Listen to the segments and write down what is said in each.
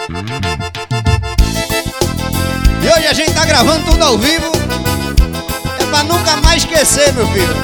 E hoje a gente tá gravando tudo ao vivo. É pra nunca mais esquecer, meu filho.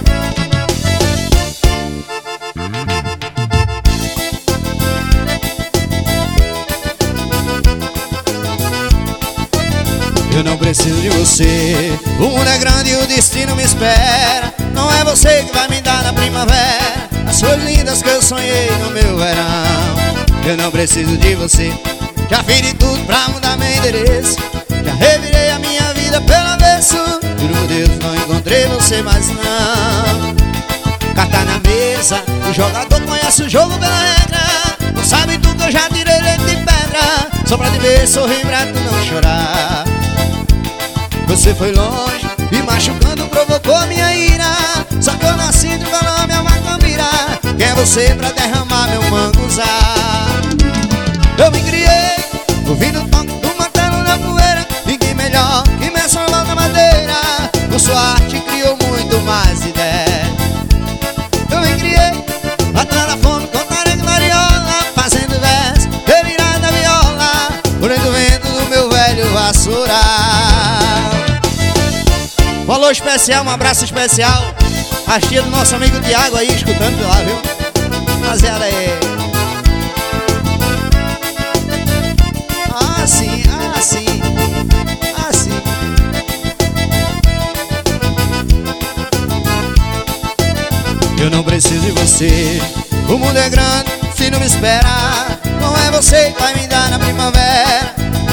Eu não preciso de você. O mundo é grande e o destino me espera. Não é você que vai me dar na primavera as flores lindas que eu sonhei no meu verão. Eu não preciso de você. Já fiz de tudo pra mudar meu endereço. Já revirei a minha vida pelo avesso. Juro por Deus, não encontrei você mais não. Carta na mesa, o jogador conhece o jogo pela regra. Não sabe tu que eu já tirei leite de pedra. Só pra te ver sorrir pra tu não chorar. Você foi longe e machucando provocou minha ira. Só que eu nasci de valor, minha macambira. Quem é você pra derramar meu manguzá? Eu me criei ouvindo o toque do martelo na poeira. Ninguém melhor que me assolou na madeira. Com sua arte criou muito mais ideia. Eu me criei atrás da fome com tareca mariola, fazendo verso, revirada a viola, porém o vento do meu velho vassoural. Um alô especial, um abraço especial a tia do nosso amigo Tiago aí, escutando lá, viu? Rapaziada aí. Assim, assim, assim. Eu não preciso de você. O mundo é grande, se não me espera. Não é você que vai me dar na primavera.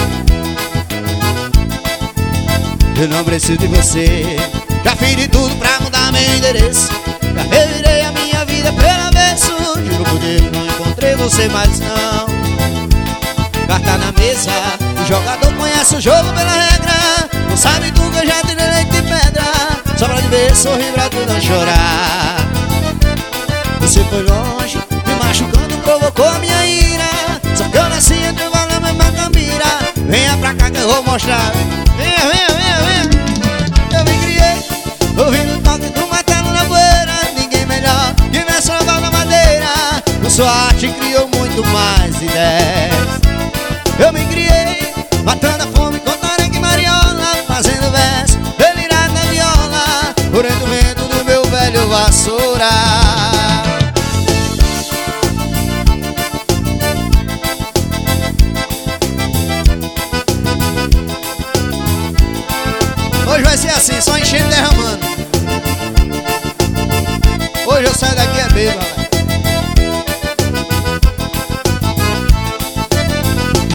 Eu não preciso de você. Já fiz de tudo pra mudar meu endereço. Já revirei a minha vida pelo avesso. Juro por Deus, não encontrei você mais não. Carta na mesa, o jogador conhece o jogo pela regra. Não sabe tu que eu já tirei leite de pedra. Só pra te ver sorrir pra tu não chorar. Você foi longe, me machucando, provocou a minha ira. Só que eu nasci entre o valor e macambira. Venha pra cá que eu vou mostrar. Venha, venha, venha, venha. Eu me criei ouvindo o toque do martelo na poeira. Ninguém melhor que me assolou na madeira. Com sua arte criou muito mais ideias. Eu me criei matando a fome com tareca e mariola, fazendo verso, delirado na viola, porém o vento do meu velho vassoura. Hoje vai ser assim, só enchendo e derramando.